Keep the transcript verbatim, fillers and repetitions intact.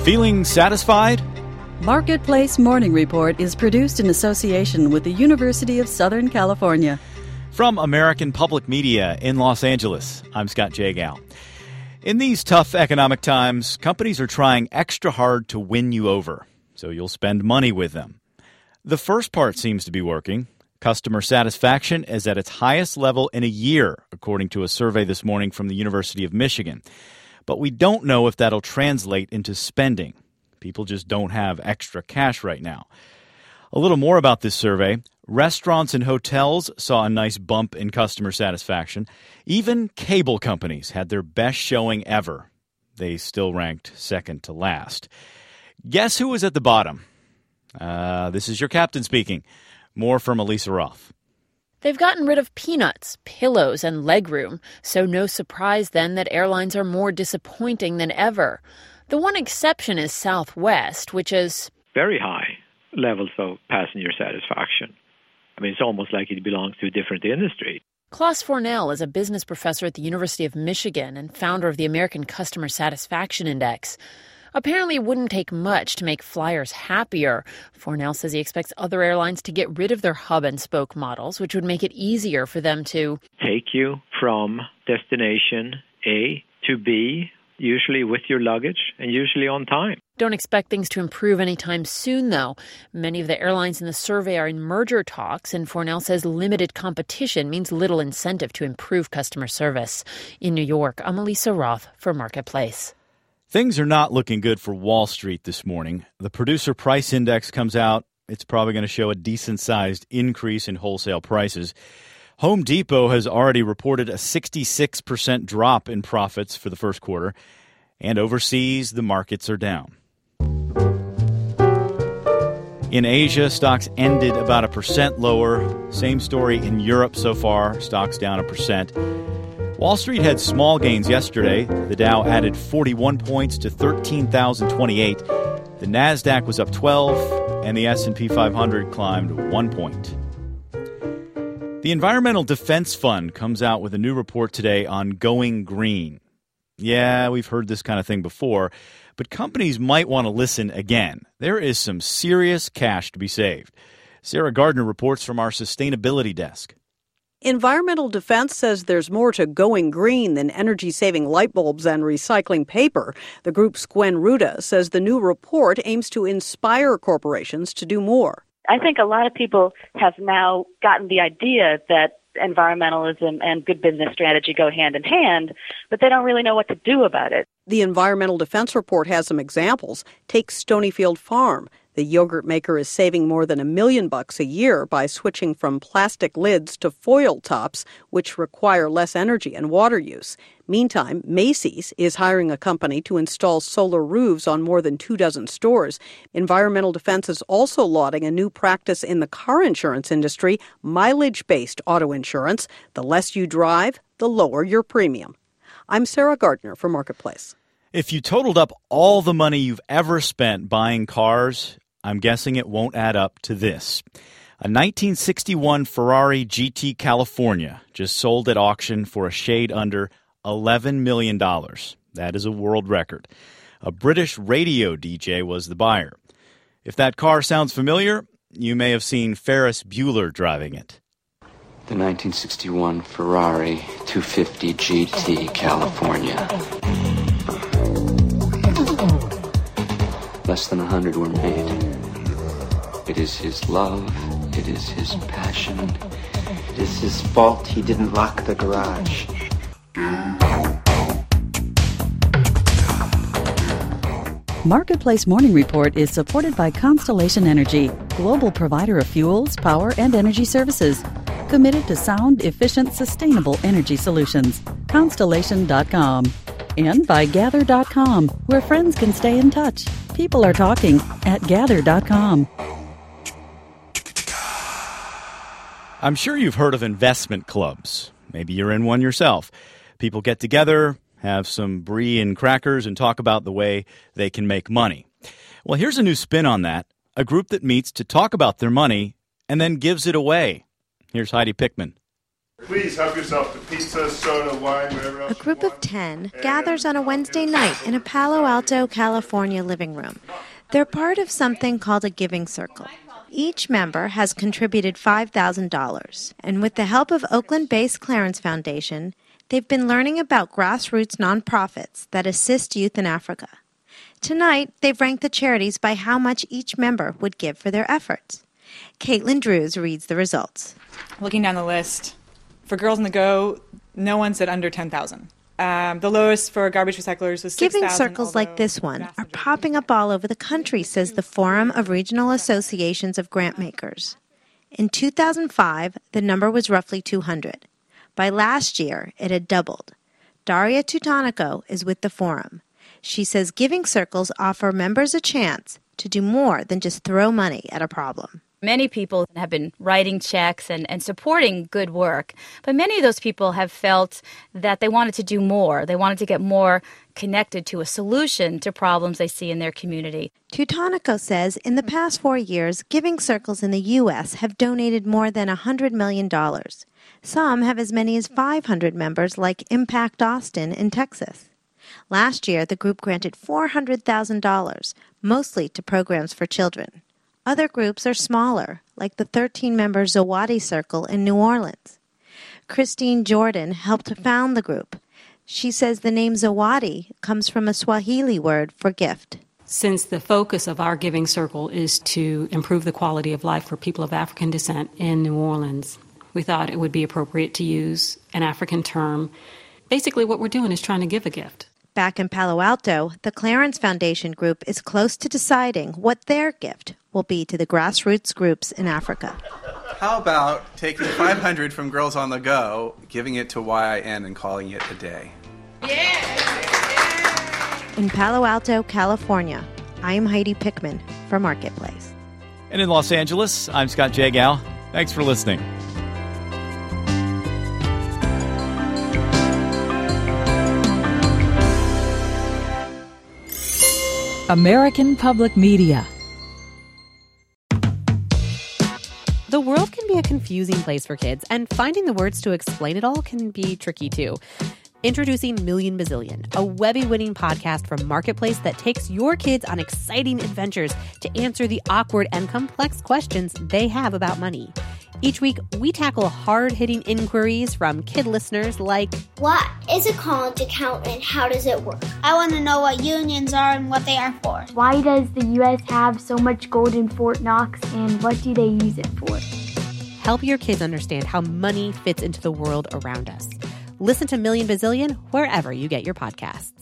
Feeling satisfied? Marketplace Morning Report is produced in association with the University of Southern California. From American Public Media in Los Angeles, I'm Scott Jagow. In these tough economic times, companies are trying extra hard to win you over, so you'll spend money with them. The first part seems to be working. Customer satisfaction is at its highest level in a year, according to a survey this morning from the University of Michigan. But we don't know if that'll translate into spending. People just don't have extra cash right now. A little more about this survey. Restaurants and hotels saw a nice bump in customer satisfaction. Even cable companies had their best showing ever. They still ranked second to last. Guess who was at the bottom? Uh, this is your captain speaking. More from Elisa Roth. They've gotten rid of peanuts, pillows, and legroom, so no surprise then that airlines are more disappointing than ever. The one exception is Southwest, which is very high levels of passenger satisfaction. I mean, it's almost like it belongs to a different industry. Klaus Fornell is a business professor at the University of Michigan and founder of the American Customer Satisfaction Index. Apparently, it wouldn't take much to make flyers happier. Fornell says he expects other airlines to get rid of their hub-and-spoke models, which would make it easier for them to take you from destination A to B, usually with your luggage and usually on time. Don't expect things to improve anytime soon, though. Many of the airlines in the survey are in merger talks, and Fornell says limited competition means little incentive to improve customer service. In New York, I'm Elisa Roth for Marketplace. Things are not looking good for Wall Street this morning. The Producer Price Index comes out. It's probably going to show a decent-sized increase in wholesale prices. Home Depot has already reported a sixty-six percent drop in profits for the first quarter. And overseas, the markets are down. In Asia, stocks ended about a percent lower. Same story in Europe so far. Stocks down a percent. Wall Street had small gains yesterday. The Dow added forty-one points to thirteen thousand twenty-eight. The Nasdaq was up twelve, and the S and P five hundred climbed one point. The Environmental Defense Fund comes out with a new report today on going green. Yeah, we've heard this kind of thing before, but companies might want to listen again. There is some serious cash to be saved. Sarah Gardner reports from our sustainability desk. Environmental Defense says there's more to going green than energy-saving light bulbs and recycling paper. The group's Gwen Ruda says the new report aims to inspire corporations to do more. I think a lot of people have now gotten the idea that environmentalism and good business strategy go hand in hand, but they don't really know what to do about it. The Environmental Defense Report has some examples. Take Stonyfield Farm. The yogurt maker is saving more than a million bucks a year by switching from plastic lids to foil tops, which require less energy and water use. Meantime, Macy's is hiring a company to install solar roofs on more than two dozen stores. Environmental Defense is also lauding a new practice in the car insurance industry, mileage-based auto insurance. The less you drive, the lower your premium. I'm Sarah Gardner for Marketplace. If you totaled up all the money you've ever spent buying cars, I'm guessing it won't add up to this. A nineteen sixty-one Ferrari G T California just sold at auction for a shade under eleven million dollars. That is a world record. A British radio D J was the buyer. If that car sounds familiar, you may have seen Ferris Bueller driving it. The nineteen sixty-one Ferrari two fifty G T California. Less than a hundred were made. It is his love. It is his passion. It is his fault he didn't lock the garage. Marketplace Morning Report is supported by Constellation Energy, global provider of fuels, power, and energy services. Committed to sound, efficient, sustainable energy solutions. Constellation dot com. And by Gather dot com, where friends can stay in touch. People are talking at Gather dot com. I'm sure you've heard of investment clubs. Maybe you're in one yourself. People get together, have some brie and crackers, and talk about the way they can make money. Well, here's a new spin on that. A group that meets to talk about their money and then gives it away. Here's Heidi Pickman. Please help yourself to pizza, soda, wine, whatever else. A group of ten gathers on a Wednesday night in a Palo Alto, California living room. They're part of something called a giving circle. Each member has contributed five thousand dollars, and with the help of Oakland-based Clarence Foundation, they've been learning about grassroots nonprofits that assist youth in Africa. Tonight, they've ranked the charities by how much each member would give for their efforts. Caitlin Drews reads the results. Looking down the list, for Girls on the Go, no one said under ten thousand dollars. Um, the lowest for garbage recyclers was six thousand dollars. Giving circles like this one are popping up all over the country, says the Forum of Regional Associations of Grantmakers. In two thousand five, the number was roughly two hundred. By last year, it had doubled. Daria Tutonico is with the Forum. She says giving circles offer members a chance to do more than just throw money at a problem. Many people have been writing checks and, and supporting good work, but many of those people have felt that they wanted to do more. They wanted to get more connected to a solution to problems they see in their community. Tutonico says in the past four years, giving circles in the U S have donated more than one hundred million dollars. Some have as many as five hundred members, like Impact Austin in Texas. Last year, the group granted four hundred thousand dollars, mostly to programs for children. Other groups are smaller, like the thirteen-member Zawadi Circle in New Orleans. Christine Jordan helped found the group. She says the name Zawadi comes from a Swahili word for gift. Since the focus of our giving circle is to improve the quality of life for people of African descent in New Orleans, we thought it would be appropriate to use an African term. Basically, what we're doing is trying to give a gift. Back in Palo Alto, the Clarence Foundation group is close to deciding what their gift will be to the grassroots groups in Africa. How about taking five hundred from Girls on the Go, giving it to Y I N and calling it a day? In Palo Alto, California, I'm Heidi Pickman for Marketplace. And in Los Angeles, I'm Scott Jagow. Thanks for listening. American Public Media. The world can be a confusing place for kids, and finding the words to explain it all can be tricky too. Introducing Million Bazillion, a Webby-winning podcast from Marketplace that takes your kids on exciting adventures to answer the awkward and complex questions they have about money. Each week, we tackle hard-hitting inquiries from kid listeners like, what is a college account and how does it work? I want to know what unions are and what they are for. Why does the U S have so much gold in Fort Knox and what do they use it for? Help your kids understand how money fits into the world around us. Listen to Million Bazillion wherever you get your podcasts.